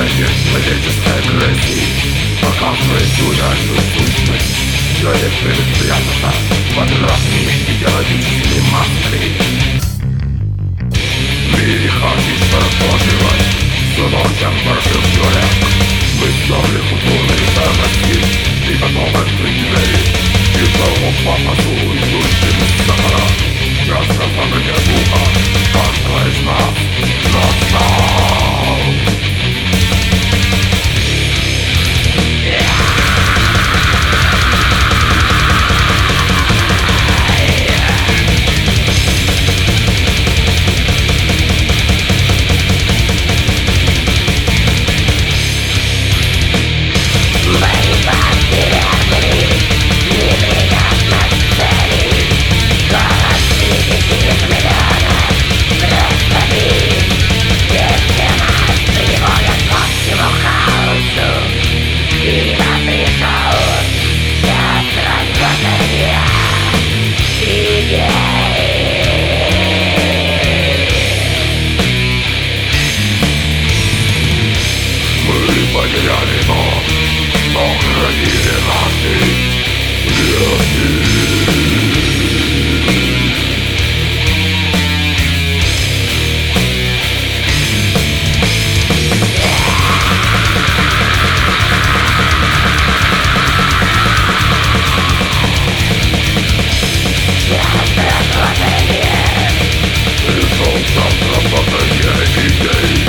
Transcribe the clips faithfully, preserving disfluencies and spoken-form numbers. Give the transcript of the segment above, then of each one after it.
выражение человеческой агрессии показывает ударную сущность. Человек привык прятаться под разными идеологическими масками. В мире хаотично расположилась снова температур человек. Мы стали культурной ценности и готовы открыть двери и голову папасу идущим из сахара. Часто события духа каждого из нас настал. Потеряли, но сохранили наши грехи. Пришел завтра сотворение идей.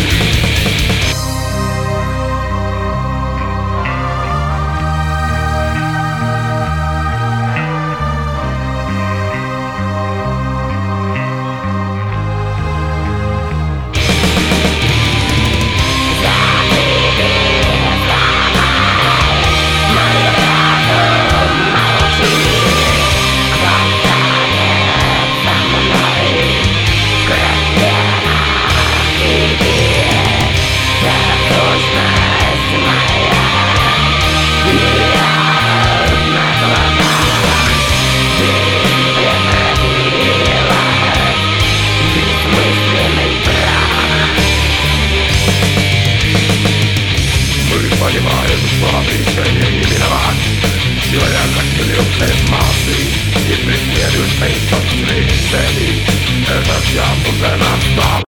Понимаем, что обречение не виноват. Человек отделился из массы и преследует свои собственные цели. Этот час уже настал.